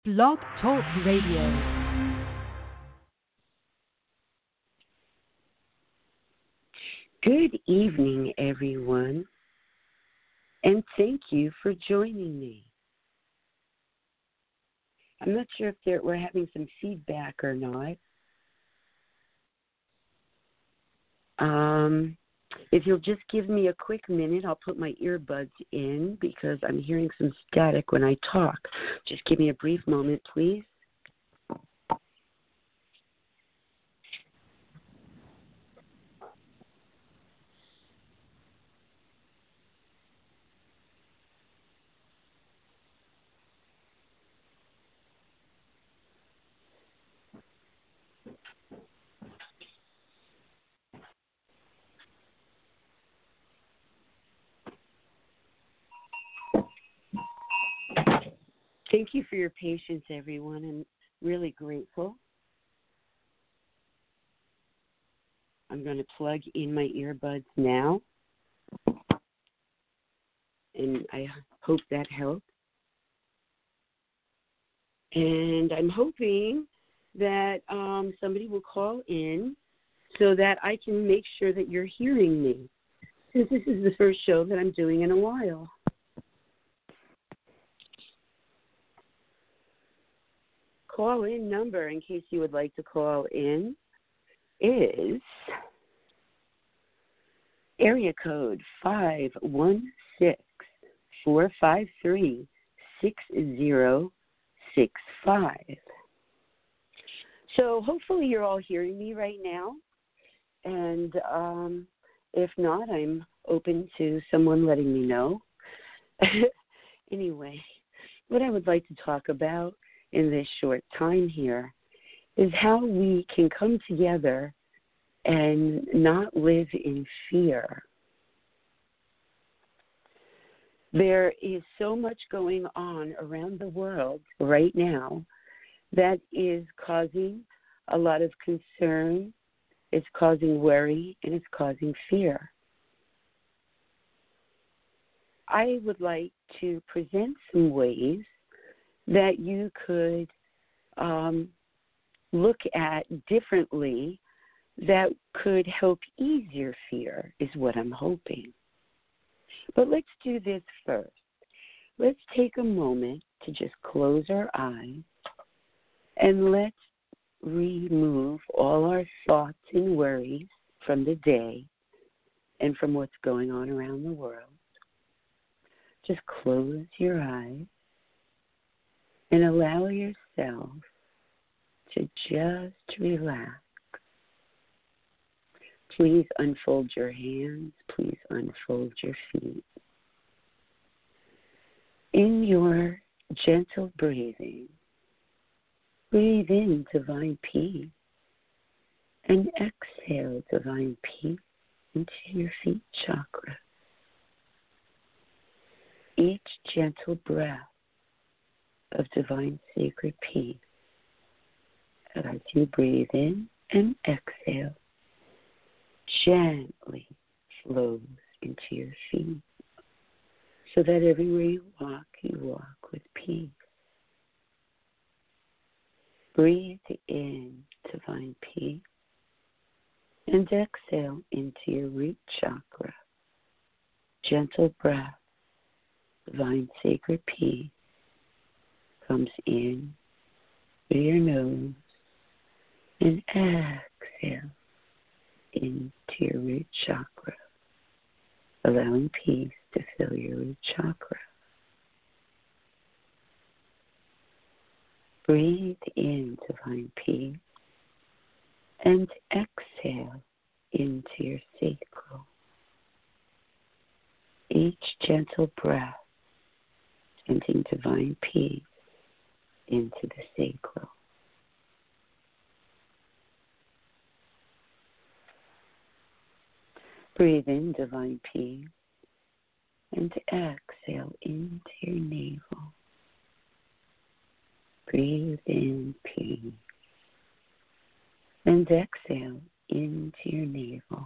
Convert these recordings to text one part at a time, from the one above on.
Blog Talk Radio. Good evening, everyone, and thank you for joining me. I'm not sure if we're having some feedback or not. If you'll just give me a quick minute, I'll put my earbuds in because I'm hearing some static when I talk. Just give me a brief moment, please. Thank you for your patience, everyone. I'm really grateful. I'm going to plug in my earbuds now, and I hope that helps. And I'm hoping that somebody will call in so that I can make sure that you're hearing me, since this is the first show that I'm doing in a while. Call-in number, in case you would like to call in, is area code 516-453-6065. So hopefully you're all hearing me right now, and if not, I'm open to someone letting me know. Anyway, what I would like to talk about in this short time here is how we can come together and not live in fear. There is so much going on around the world right now that is causing a lot of concern, it's causing worry, and it's causing fear. I would like to present some ways that you could look at differently that could help ease your fear, is what I'm hoping. But let's do this first. Let's take a moment to just close our eyes and let's remove all our thoughts and worries from the day and from what's going on around the world. Just close your eyes and allow yourself to just relax. Please unfold your hands. Please unfold your feet. In your gentle breathing, breathe in divine peace and exhale divine peace into your feet chakra. Each gentle breath of divine sacred peace as you breathe in and exhale gently flows into your feet so that everywhere you walk with peace. Breathe in divine peace and exhale into your root chakra. Gentle breath, divine sacred peace comes in through your nose and exhale into your root chakra, allowing peace to fill your root chakra. Breathe in divine peace and exhale into your sacral. Each gentle breath sending divine peace into the sacral. Breathe in divine peace and exhale into your navel. Breathe in peace and exhale into your navel.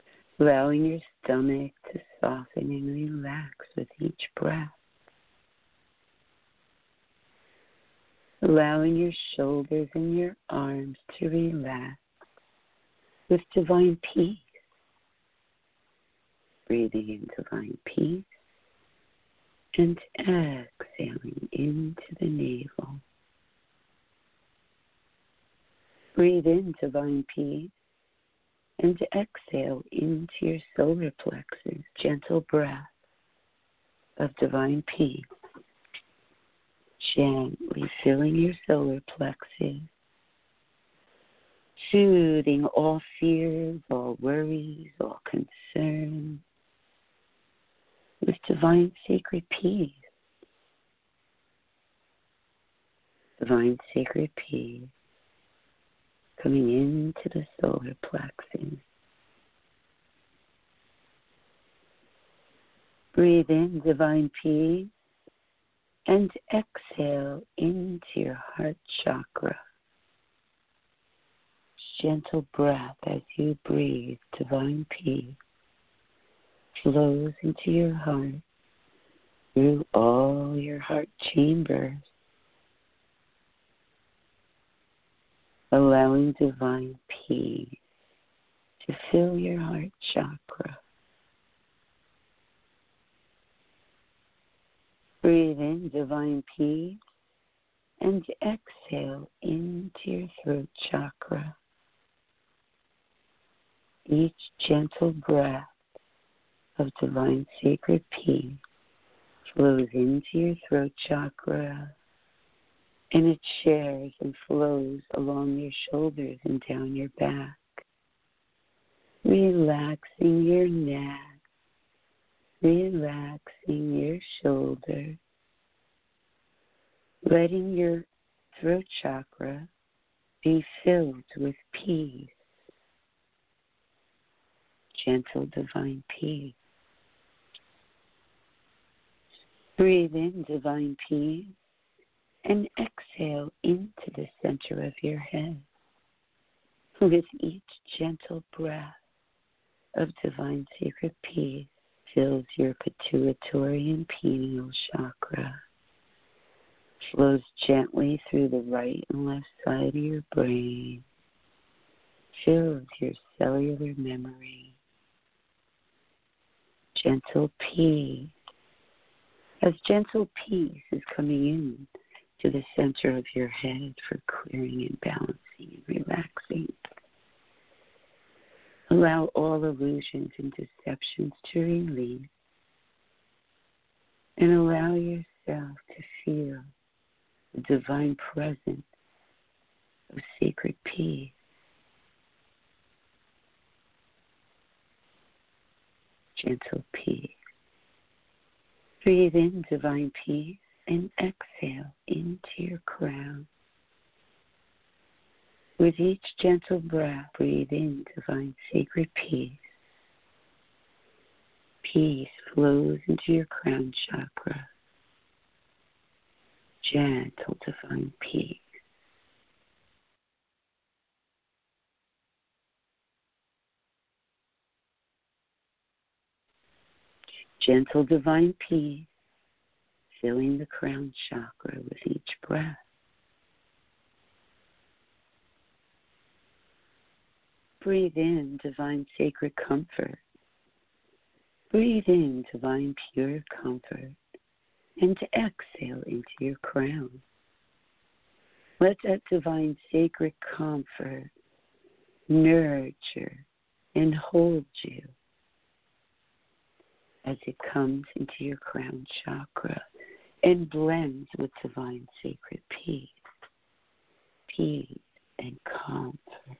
Allowing your stomach to soften and relax with each breath. allowing your shoulders and your arms to relax with divine peace. Breathing in divine peace and exhaling into the navel. Breathe in divine peace and exhale into your solar plexus. Gentle breath of divine peace. Gently filling your solar plexus, soothing all fears, all worries, all concerns with divine sacred peace. Divine sacred peace coming into the solar plexus. Breathe in divine peace and exhale into your heart chakra. Gentle breath as you breathe. Divine peace flows into your heart through all your heart chambers, allowing divine peace to fill your heart chakra. Breathe in divine peace and exhale into your throat chakra. Each gentle breath of divine sacred peace flows into your throat chakra, and it shares and flows along your shoulders and down your back, relaxing your neck, relaxing your shoulder, letting your throat chakra be filled with peace, gentle divine peace. Breathe in divine peace and exhale into the center of your head. With each gentle breath of divine sacred peace, fills your pituitary and pineal chakra, flows gently through the right and left side of your brain, fills your cellular memory. Gentle peace. As gentle peace is coming in to the center of your head for clearing and balancing and relaxing, allow all illusions and deceptions to release, and allow yourself to feel the divine presence of sacred peace. Gentle peace. Breathe in divine peace and exhale into your crown. With each gentle breath, breathe in divine sacred peace. Peace flows into your crown chakra. Gentle divine peace. Gentle divine peace, filling the crown chakra with each breath. Breathe in divine sacred comfort. Breathe in divine pure comfort and exhale into your crown. Let that divine sacred comfort nurture and hold you as it comes into your crown chakra and blends with divine sacred peace. Peace and comfort.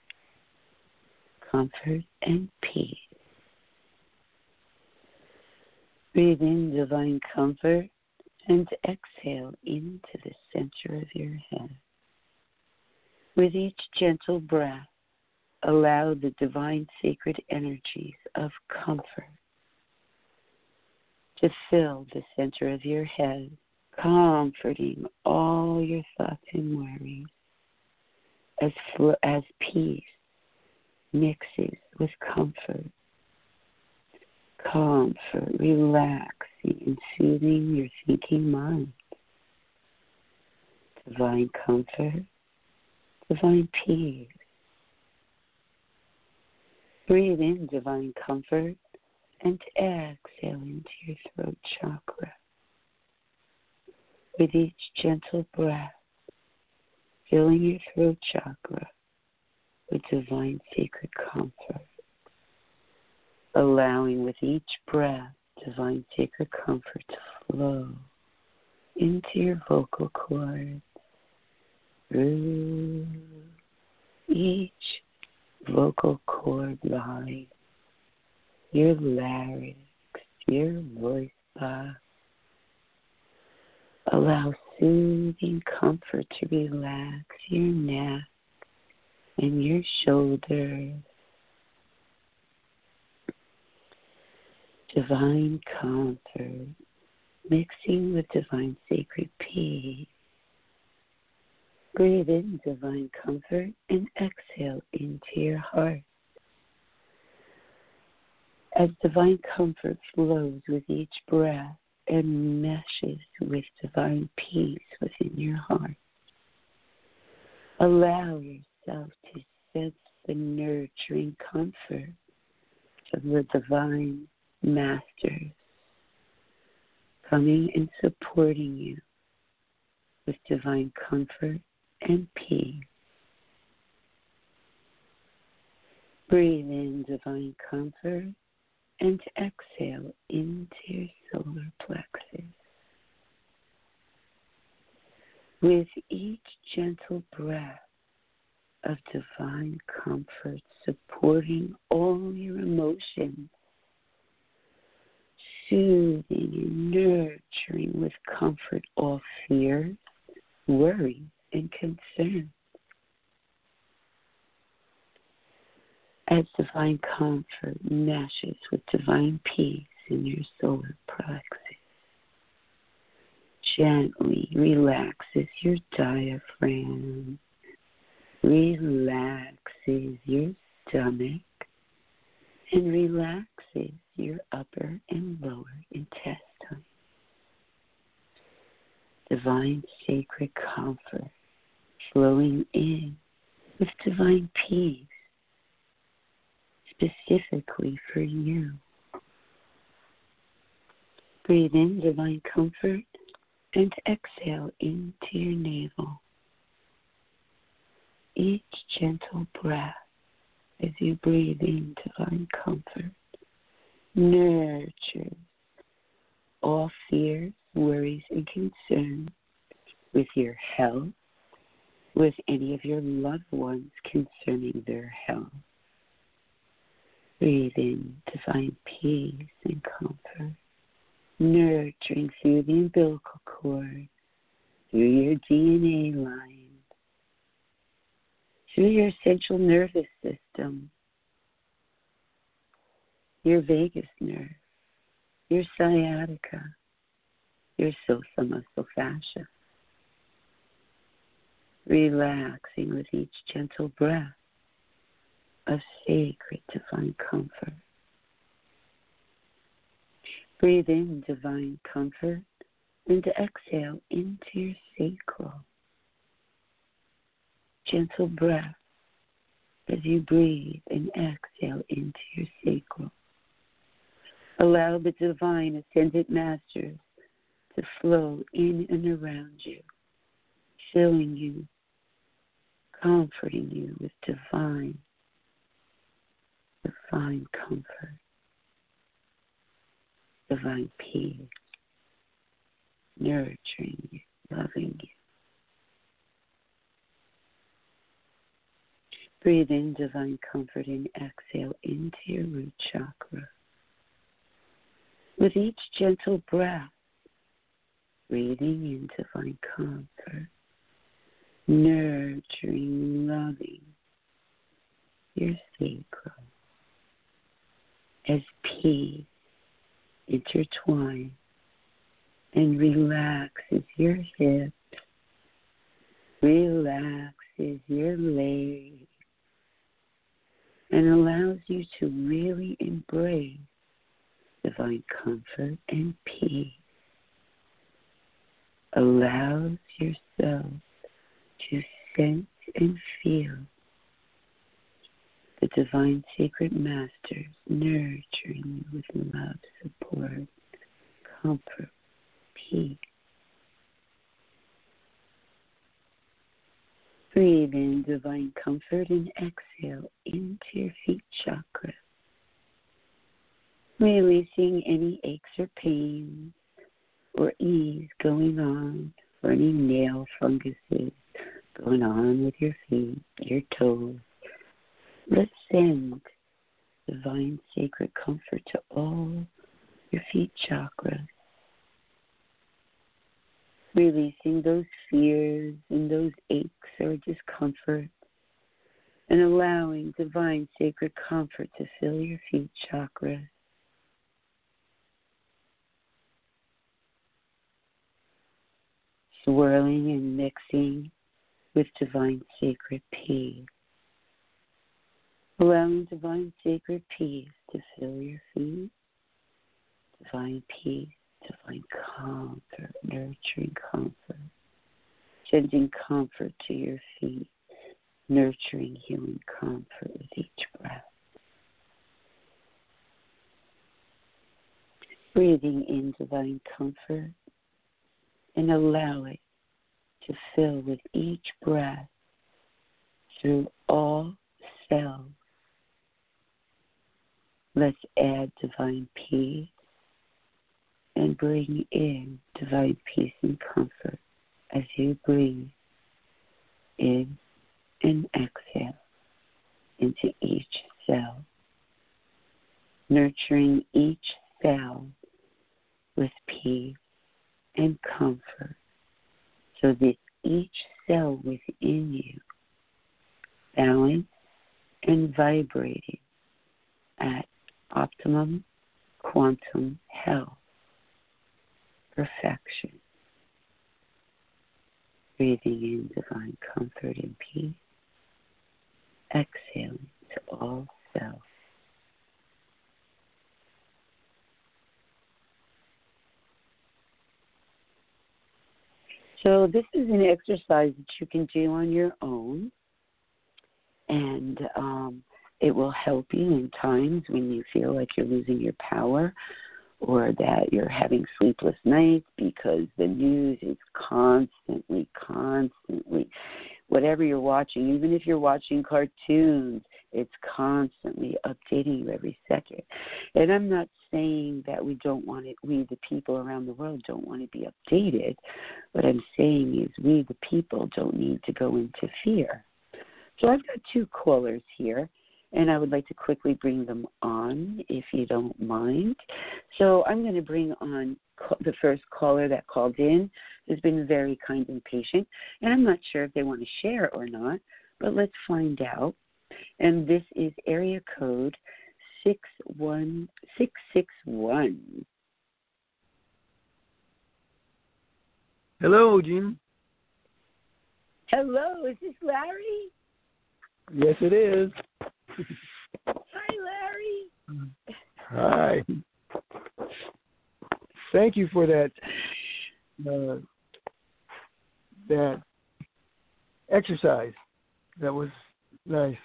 Comfort and peace. Breathe in divine comfort and exhale into the center of your head. With each gentle breath, allow the divine sacred energies of comfort to fill the center of your head, comforting all your thoughts and worries as peace mixes with comfort. Comfort, relaxing and soothing your thinking mind. divine comfort, divine peace. Breathe in divine comfort and exhale into your throat chakra. With each gentle breath, filling your throat chakra with divine sacred comfort. Allowing with each breath divine sacred comfort to flow into your vocal cords, through each vocal cord line, your larynx, your voice box. Allow soothing comfort to relax your neck and your shoulders. Divine comfort, mixing with divine sacred peace. Breathe in divine comfort and exhale into your heart. As divine comfort flows with each breath and meshes with divine peace within your heart, allow yourself to sense the nurturing comfort of the divine masters coming and supporting you with divine comfort and peace. Breathe in divine comfort and exhale into your solar plexus. With each gentle breath of divine comfort supporting all your emotions, soothing and nurturing with comfort all fears, worries, and concerns. As divine comfort meshes with divine peace in your solar plexus, gently relaxes your diaphragm, relaxes your stomach, and relaxes your upper and lower intestine. Divine sacred comfort flowing in with divine peace specifically for you. Breathe in divine comfort and exhale into your navel. Each gentle breath as you breathe in divine comfort nurtures all fears, worries, and concerns with your health, with any of your loved ones concerning their health. Breathe in divine peace and comfort, nurturing through the umbilical cord, through your DNA line, through your central nervous system, your vagus nerve, your sciatica, your muscle fascia. Relaxing with each gentle breath of sacred divine comfort. Breathe in divine comfort and exhale into your sacral. Gentle breath as you breathe and exhale into your sacral. Allow the divine ascended masters to flow in and around you, filling you, comforting you with divine comfort, divine peace, nurturing you, loving you. Breathe in divine comfort and exhale into your root chakra. With each gentle breath, breathing in divine comfort, nurturing, loving your sacral as peace intertwines and relaxes your hips, relaxes your legs, and allows you to really embrace divine comfort and peace. Allows yourself sense and feel the divine sacred masters nurturing you with love, support, comfort, peace. Breathe in divine comfort and exhale into your feet chakra, releasing any aches or pains or ease going on, or any nail funguses going on with your feet, your toes. Let's send divine sacred comfort to all your feet chakras, releasing those fears and those aches or discomfort, and allowing divine sacred comfort to fill your feet chakras. Swirling and mixing with divine sacred peace. Allowing divine sacred peace to fill your feet. Divine peace, divine comfort, nurturing comfort. Sending comfort to your feet. Nurturing, healing comfort with each breath. Breathing in divine comfort and allow it to fill with each breath through all cells. Let's add divine peace and bring in divine peace and comfort as you breathe in and exhale into each cell, nurturing each cell with peace and comfort, so that each cell within you balanced and vibrating at optimum quantum health, perfection. Breathing in divine comfort and peace, exhaling to all cells. So this is an exercise that you can do on your own, and it will help you in times when you feel like you're losing your power or that you're having sleepless nights because the news is constantly, whatever you're watching, even if you're watching cartoons, it's constantly updating you every second. And I'm not saying that we the people around the world don't want to be updated. What I'm saying is we, the people, don't need to go into fear. So I've got two callers here, and I would like to quickly bring them on, if you don't mind. So I'm going to bring on the first caller that called in, who's been very kind and patient. And I'm not sure if they want to share or not, but let's find out. And this is area code 61661. Hello, Jean. Hello, is this Larry? Yes, it is. Hi, Larry. Hi. Thank you for that that exercise. That was nice.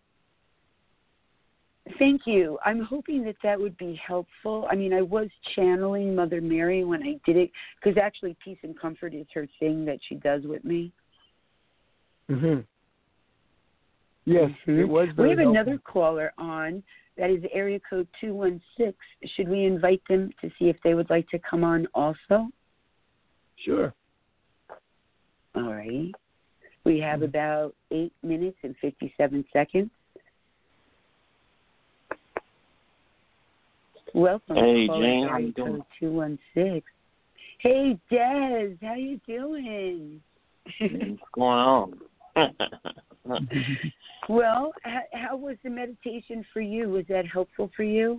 Thank you. I'm hoping that would be helpful. I mean, I was channeling Mother Mary when I did it, because actually peace and comfort is her thing that she does with me. Mm-hmm. Yes, mm-hmm. It was very We have helpful. another caller on. That is area code 216. Should we invite them to see if they would like to come on also? Sure. All right. We have about 8 minutes and 57 seconds. Welcome. Hey, caller Jane, how area you doing? code 216. Hey, Des, how you doing? What's going on? Well, how was the meditation for you? Was that helpful for you?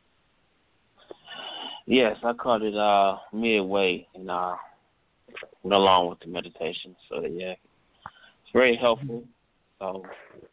Yes, I caught it midway and went along with the meditation. So, yeah, it's very helpful. So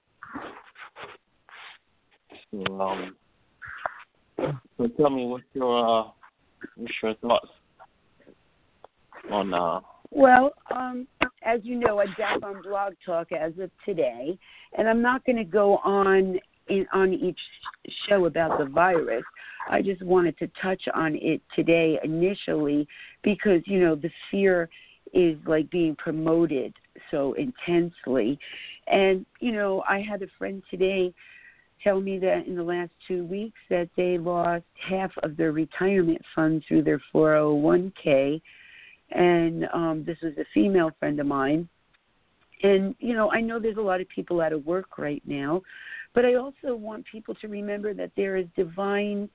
tell me what's your thoughts on Well, as you know, I'm back on Blog Talk as of today, and I'm not going to go on each show about the virus. I just wanted to touch on it today initially because, you know, the fear is like being promoted so intensely. And, you know, I had a friend today tell me that in the last 2 weeks that they lost half of their retirement funds through their 401k. And this was a female friend of mine. And, you know, I know there's a lot of people out of work right now, but I also want people to remember that there is divine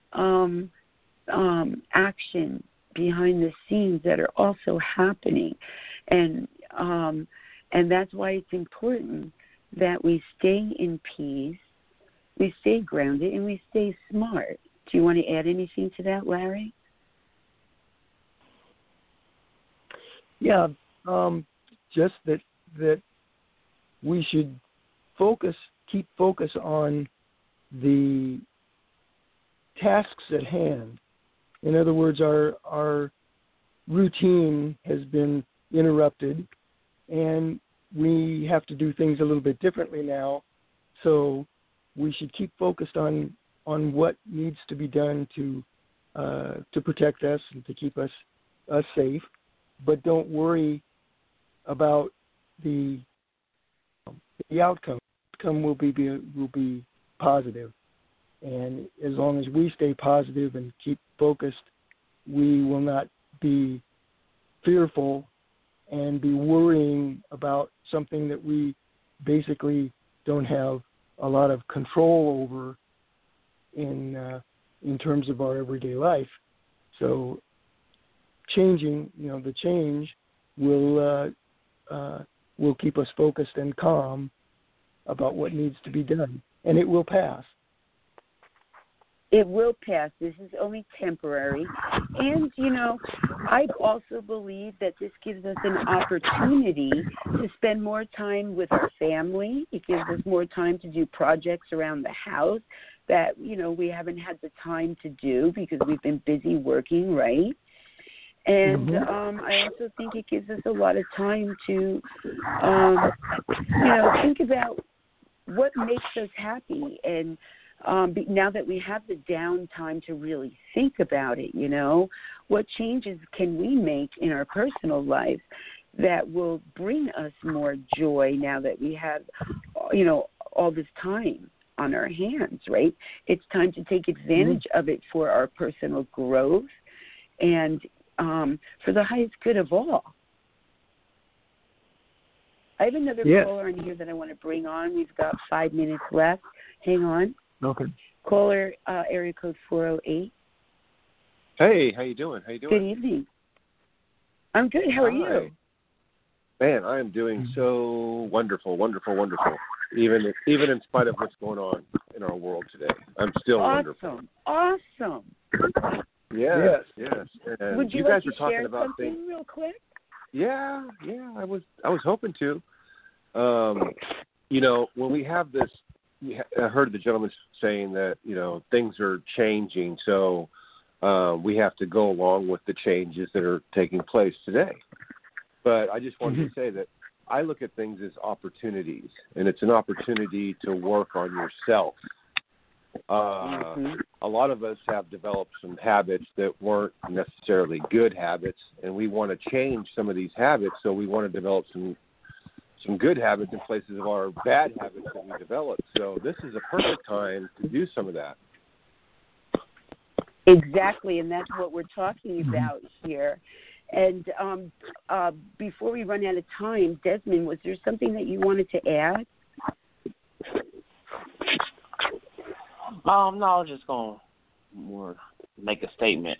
action behind the scenes that are also happening. And that's why it's important that we stay in peace, we stay grounded, and we stay smart. Do you want to add anything to that, Larry? Yeah, just that we should keep focus on the tasks at hand. In other words, our routine has been interrupted, and we have to do things a little bit differently now. So we should keep focused on what needs to be done to protect us and to keep us safe. But don't worry about the outcome. The outcome will be positive, and as long as we stay positive and keep focused, we will not be fearful and be worrying about something that we basically don't have a lot of control over in terms of our everyday life. So the change will keep us focused and calm about what needs to be done, and it will pass. It will pass. This is only temporary. And, you know, I also believe that this gives us an opportunity to spend more time with our family. It gives us more time to do projects around the house that, you know, we haven't had the time to do because we've been busy working, right? And I also think it gives us a lot of time to, think about what makes us happy. And now that we have the downtime to really think about it, you know, what changes can we make in our personal life that will bring us more joy now that we have, you know, all this time on our hands, right? It's time to take advantage of it for our personal growth and for the highest good of all. I have another caller in here that I want to bring on. We've got 5 minutes left. Hang on. Okay. Caller, area code 408. Hey, how you doing? Good evening. I'm good. How are you? Man, I am doing so wonderful. Even in spite of what's going on in our world today, I'm still wonderful. Awesome. Yes. And would you guys like were to talking share about something things. real quick? Yeah. I was hoping to. You know, when we have this, I heard the gentleman saying that, you know, things are changing, so we have to go along with the changes that are taking place today. But I just wanted to say that I look at things as opportunities, and it's an opportunity to work on yourself. A lot of us have developed some habits that weren't necessarily good habits, and we want to change some of these habits, so we want to develop some good habits in places of our bad habits that we developed. So this is a perfect time to do some of that. Exactly, and that's what we're talking about here. And before we run out of time, Desmond, was there something that you wanted to add? No, I was just going to make a statement.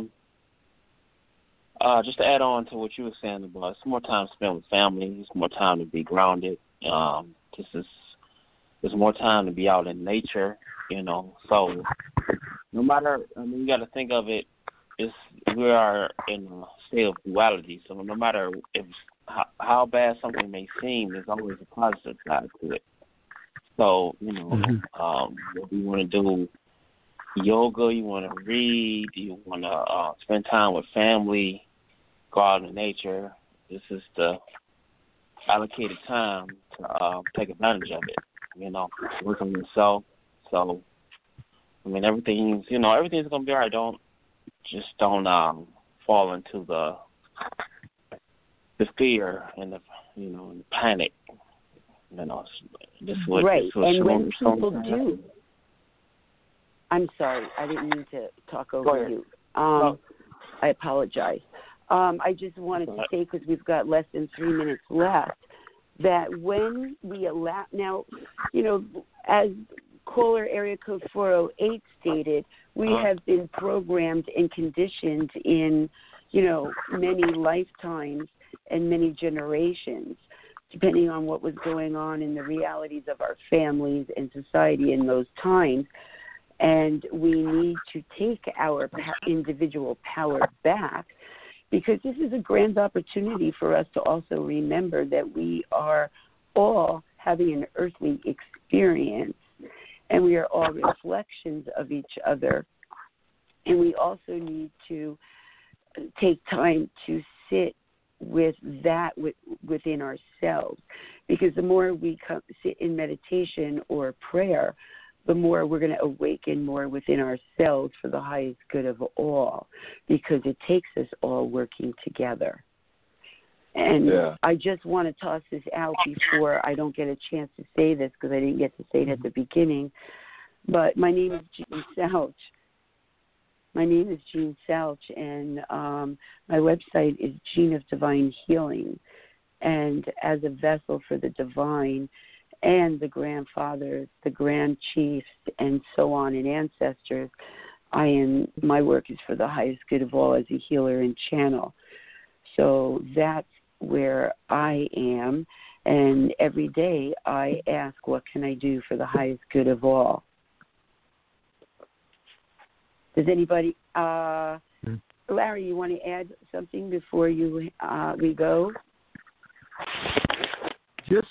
Just to add on to what you were saying about it's more time spent with family, it's more time to be grounded. There's more time to be out in nature, you know. So no matter, you got to think of it, we are in a state of duality. So no matter how bad something may seem, there's always a positive side to it. So, you know, what you want to do, yoga, you want to read, you want to spend time with family, go out in nature. This is the allocated time to take advantage of it. Work on yourself. So, everything's gonna be all right. Don't fall into the fear and the and the panic. This what right. This what and Shimon, when people do, I'm sorry, I didn't mean to talk over you. I apologize. I just wanted to say, because we've got less than 3 minutes left, that when we allow, now, as caller area code 408 stated, we have been programmed and conditioned in, many lifetimes and many generations, depending on what was going on in the realities of our families and society in those times. And we need to take our individual power back, because this is a grand opportunity for us to also remember that we are all having an earthly experience, and we are all reflections of each other. And we also need to take time to sit with that within ourselves, because the more we sit in meditation or prayer, the more we're going to awaken more within ourselves for the highest good of all, because it takes us all working together. And I just want to toss this out before I don't get a chance to say this, because I didn't get to say it at the beginning. But my name is Jean Salch. And my website is Jean of Divine Healing. And as a vessel for the divine and the grandfathers, the grand chiefs, and so on, and ancestors, my work is for the highest good of all as a healer and channel. So that's where I am, and every day I ask, what can I do for the highest good of all? Does anybody, Larry, you want to add something before we go? Just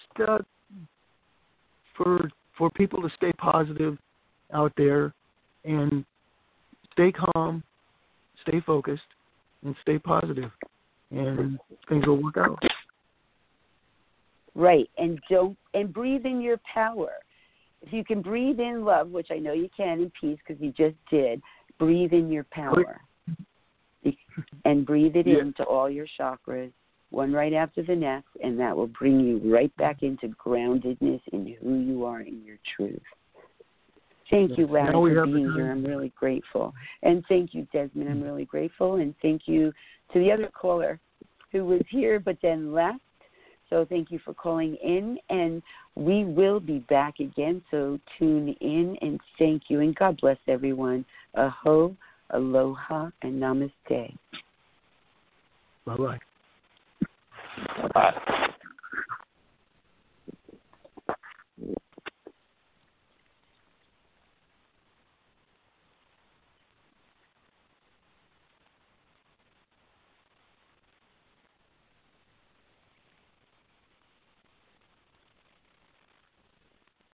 for people to stay positive out there and stay calm, stay focused, and stay positive, and things will work out. Right, and breathe in your power. If you can breathe in love, which I know you can, in peace, because you just did, breathe in your power. And breathe it into all your chakras, one right after the next, and that will bring you right back into groundedness in who you are in your truth. Thank you, Larry, for being here. I'm really grateful. And thank you, Desmond. I'm really grateful. And thank you to the other caller who was here but then left. So thank you for calling in. And we will be back again, so tune in, and thank you. And God bless everyone. Aho, aloha, and namaste. Bye-bye. Bye.